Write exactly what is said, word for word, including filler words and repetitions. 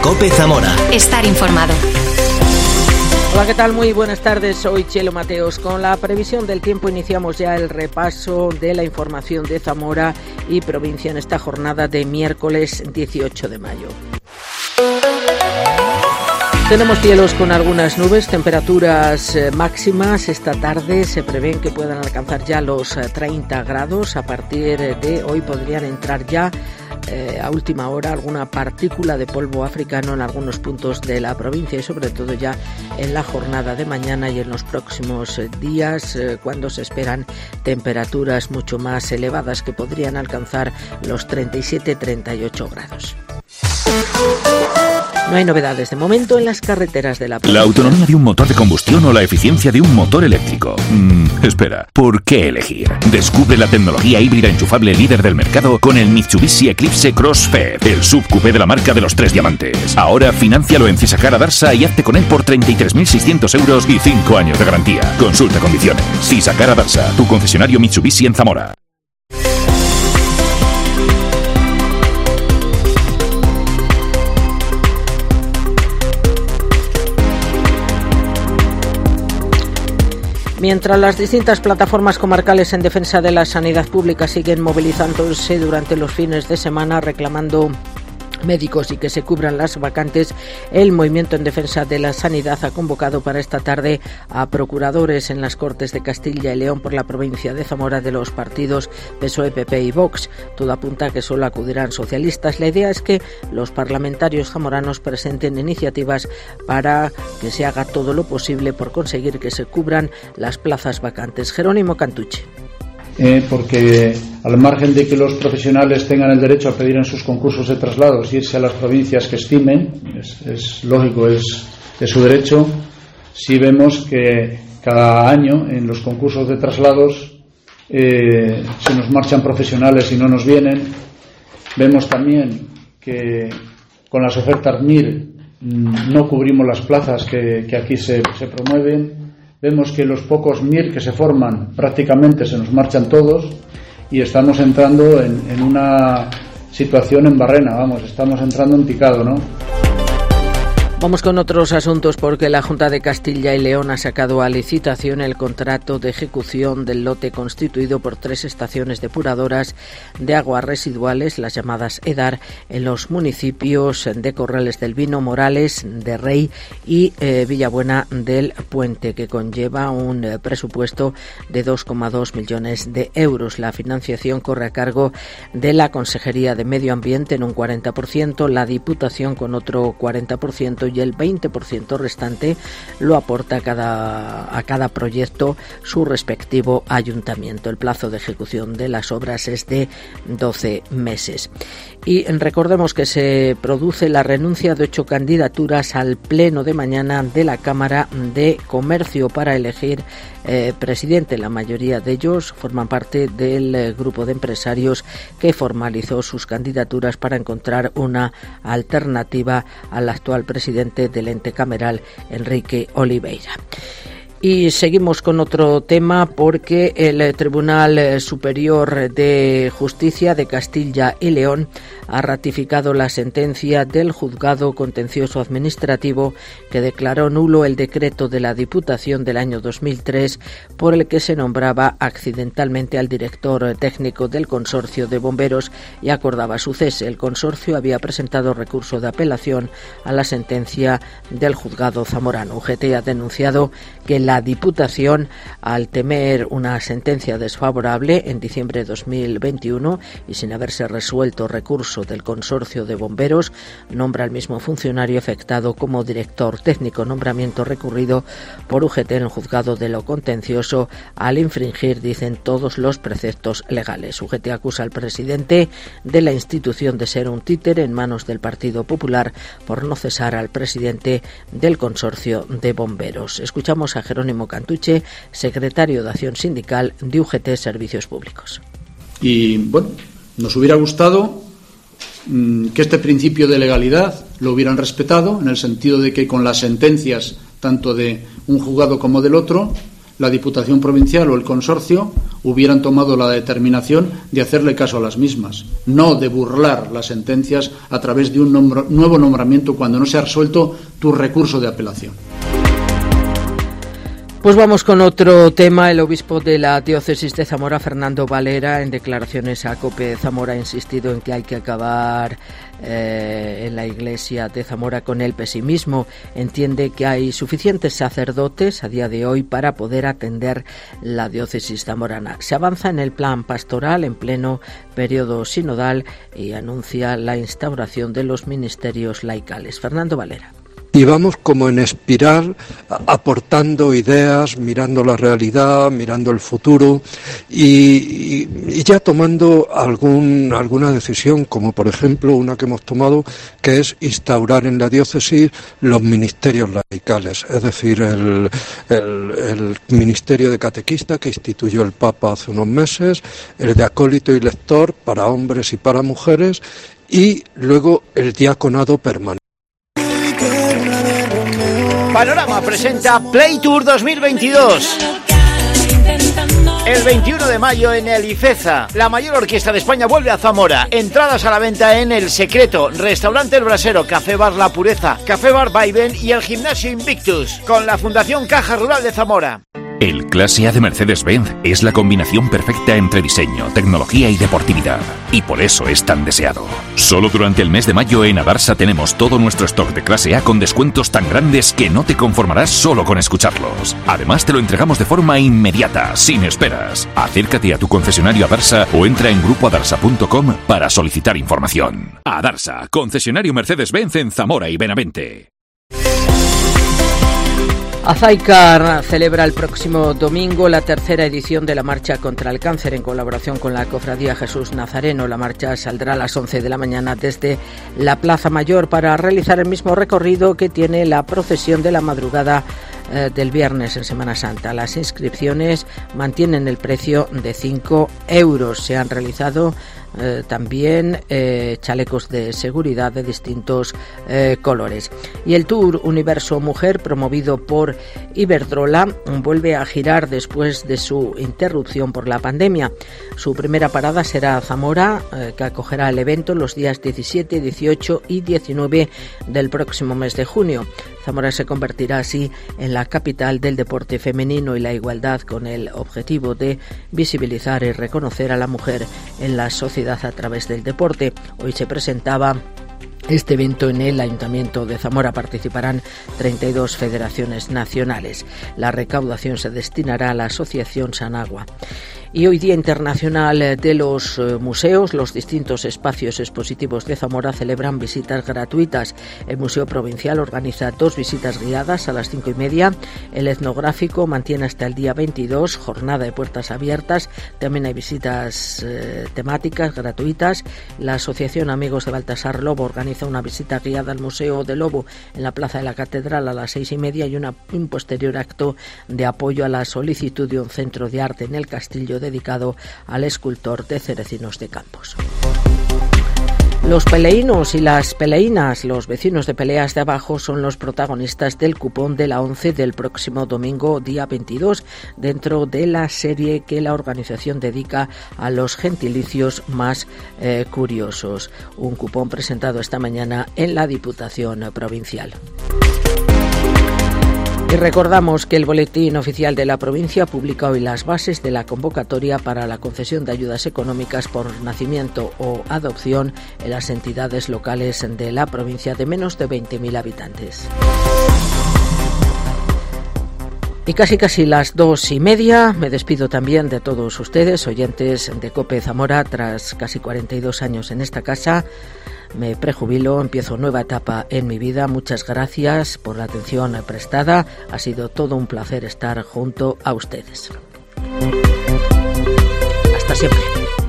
COPE Zamora. Estar informado. Hola, ¿qué tal? Muy buenas tardes, soy Chelo Mateos. Con la previsión del tiempo iniciamos ya el repaso de la información de Zamora y provincia en esta jornada de miércoles dieciocho de mayo. Tenemos cielos con algunas nubes, temperaturas eh, máximas esta tarde se prevén que puedan alcanzar ya los eh, treinta grados. A partir de hoy podrían entrar ya eh, a última hora alguna partícula de polvo africano en algunos puntos de la provincia y sobre todo ya en la jornada de mañana y en los próximos eh, días eh, cuando se esperan temperaturas mucho más elevadas que podrían alcanzar los treinta y siete a treinta y ocho grados. No hay novedades de momento en las carreteras de la provincia. ¿La autonomía de un motor de combustión o la eficiencia de un motor eléctrico? Mm, espera, ¿por qué elegir? Descubre la tecnología híbrida enchufable líder del mercado con el Mitsubishi Eclipse Crossfed, el subcoupé de la marca de los tres diamantes. Ahora financialo en Cisakara Darsa y hazte con él por treinta y tres mil seiscientos euros y cinco años de garantía. Consulta condiciones. Cisakara Darsa, tu concesionario Mitsubishi en Zamora. Mientras las distintas plataformas comarcales en defensa de la sanidad pública siguen movilizándose durante los fines de semana reclamando médicos y que se cubran las vacantes, el Movimiento en Defensa de la Sanidad ha convocado para esta tarde a procuradores en las Cortes de Castilla y León por la provincia de Zamora de los partidos P S O E, P P y Vox. Todo apunta a que solo acudirán socialistas. La idea es que los parlamentarios zamoranos presenten iniciativas para que se haga todo lo posible por conseguir que se cubran las plazas vacantes. Jerónimo Cantuche. Eh, porque al margen de que los profesionales tengan el derecho a pedir en sus concursos de traslados irse a las provincias que estimen, es, es lógico, es, es su derecho, sí vemos que cada año en los concursos de traslados eh, se nos marchan profesionales y no nos vienen. Vemos también que con las ofertas M I R no cubrimos las plazas que, que aquí se, se promueven. Vemos que los pocos M I R que se forman prácticamente se nos marchan todos y estamos entrando en, en una situación en barrena, vamos, estamos entrando en picado, ¿no? Vamos con otros asuntos porque la Junta de Castilla y León ha sacado a licitación el contrato de ejecución del lote constituido por tres estaciones depuradoras de aguas residuales, las llamadas EDAR, en los municipios de Corrales del Vino, Morales de Rey y eh, Villabuena del Puente, que conlleva un eh, presupuesto de dos coma dos millones de euros. La financiación corre a cargo de la Consejería de Medio Ambiente en un cuarenta por ciento, la Diputación con otro cuarenta por ciento y el veinte por ciento restante lo aporta a cada, a cada proyecto su respectivo ayuntamiento. El plazo de ejecución de las obras es de doce meses. Y recordemos que se produce la renuncia de ocho candidaturas al pleno de mañana de la Cámara de Comercio para elegir eh, presidente. La mayoría de ellos forman parte del eh, grupo de empresarios que formalizó sus candidaturas para encontrar una alternativa al actual presidente del ente cameral, Enrique Oliveira. Y seguimos con otro tema porque el Tribunal Superior de Justicia de Castilla y León ha ratificado la sentencia del Juzgado Contencioso Administrativo que declaró nulo el decreto de la Diputación del año dos mil tres por el que se nombraba accidentalmente al director técnico del Consorcio de Bomberos y acordaba su cese. El consorcio había presentado recurso de apelación a la sentencia del Juzgado zamorano. U G T ha denunciado que la Diputación, al temer una sentencia desfavorable en diciembre de dos mil veintiuno y sin haberse resuelto recurso del Consorcio de Bomberos, nombra al mismo funcionario afectado como director técnico, nombramiento recurrido por U G T en el Juzgado de lo Contencioso al infringir, dicen, todos los preceptos legales. U G T acusa al presidente de la institución de ser un títere en manos del Partido Popular por no cesar al presidente del Consorcio de Bomberos. Escuchamos a Jerónimo Cantuche, secretario de Acción Sindical de U G T Servicios Públicos. Y bueno, nos hubiera gustado mmm, que este principio de legalidad lo hubieran respetado, en el sentido de que con las sentencias tanto de un juzgado como del otro, la Diputación Provincial o el Consorcio hubieran tomado la determinación de hacerle caso a las mismas, no de burlar las sentencias a través de un nombro, nuevo nombramiento cuando no se ha resuelto tu recurso de apelación. Pues vamos con otro tema. El obispo de la diócesis de Zamora, Fernando Valera, en declaraciones a COPE Zamora, ha insistido en que hay que acabar eh, en la iglesia de Zamora con el pesimismo. Entiende que hay suficientes sacerdotes a día de hoy para poder atender la diócesis zamorana. Se avanza en el plan pastoral en pleno periodo sinodal y anuncia la instauración de los ministerios laicales. Fernando Valera. Y vamos como en espiral, aportando ideas, mirando la realidad, mirando el futuro y, y, y ya tomando algún, alguna decisión, como por ejemplo una que hemos tomado, que es instaurar en la diócesis los ministerios laicales, es decir, el, el, el ministerio de catequista que instituyó el Papa hace unos meses, el de acólito y lector para hombres y para mujeres, y luego el diaconado permanente. Panorama presenta Play Tour dos mil veintidós. El veintiuno de mayo en el Ifeza, la mayor orquesta de España vuelve a Zamora. Entradas a la venta en El Secreto, Restaurante El Brasero, Café Bar La Pureza, Café Bar Vaivén y el Gimnasio Invictus, con la Fundación Caja Rural de Zamora. El Clase A de Mercedes-Benz es la combinación perfecta entre diseño, tecnología y deportividad. Y por eso es tan deseado. Solo durante el mes de mayo en Adarsa tenemos todo nuestro stock de Clase A con descuentos tan grandes que no te conformarás solo con escucharlos. Además te lo entregamos de forma inmediata, sin esperas. Acércate a tu concesionario Adarsa o entra en grupo adarsa punto com para solicitar información. Adarsa, concesionario Mercedes-Benz en Zamora y Benavente. Azaicar celebra el próximo domingo la tercera edición de la Marcha contra el Cáncer en colaboración con la Cofradía Jesús Nazareno. La marcha saldrá a las once de la mañana desde la Plaza Mayor para realizar el mismo recorrido que tiene la procesión de la madrugada eh, del viernes en Semana Santa. Las inscripciones mantienen el precio de cinco euros. Se han realizado Eh, también eh, chalecos de seguridad de distintos eh, colores. Y el Tour Universo Mujer, promovido por Iberdrola, vuelve a girar después de su interrupción por la pandemia. Su primera parada será Zamora, eh, que acogerá el evento los días diecisiete, dieciocho y diecinueve del próximo mes de junio. Zamora se convertirá así en la capital del deporte femenino y la igualdad, con el objetivo de visibilizar y reconocer a la mujer en la sociedad a través del deporte. Hoy se presentaba este evento en el Ayuntamiento de Zamora. Participarán treinta y dos federaciones nacionales. La recaudación se destinará a la Asociación Sanagua. Y hoy, Día Internacional de los Museos, los distintos espacios expositivos de Zamora celebran visitas gratuitas. El Museo Provincial organiza dos visitas guiadas a las cinco y media. El Etnográfico mantiene hasta el día veintidós jornada de puertas abiertas. También hay visitas eh, temáticas gratuitas. La Asociación Amigos de Baltasar Lobo organiza una visita guiada al Museo de Lobo en la Plaza de la Catedral a las seis y media y una, un posterior acto de apoyo a la solicitud de un centro de arte en el Castillo dedicado al escultor de Cerecinos de Campos. Los peleínos y las peleínas, los vecinos de Peleas de Abajo, son los protagonistas del cupón de la ONCE del próximo domingo, día veintidós, dentro de la serie que la organización dedica a los gentilicios más eh, curiosos. Un cupón presentado esta mañana en la Diputación Provincial. Y recordamos que el Boletín Oficial de la Provincia publica hoy las bases de la convocatoria para la concesión de ayudas económicas por nacimiento o adopción en las entidades locales de la provincia de menos de veinte mil habitantes. Y casi casi las dos y media, me despido también de todos ustedes, oyentes de COPE Zamora, tras casi cuarenta y dos años en esta casa. Me prejubilo, empiezo nueva etapa en mi vida. Muchas gracias por la atención prestada. Ha sido todo un placer estar junto a ustedes. Hasta siempre.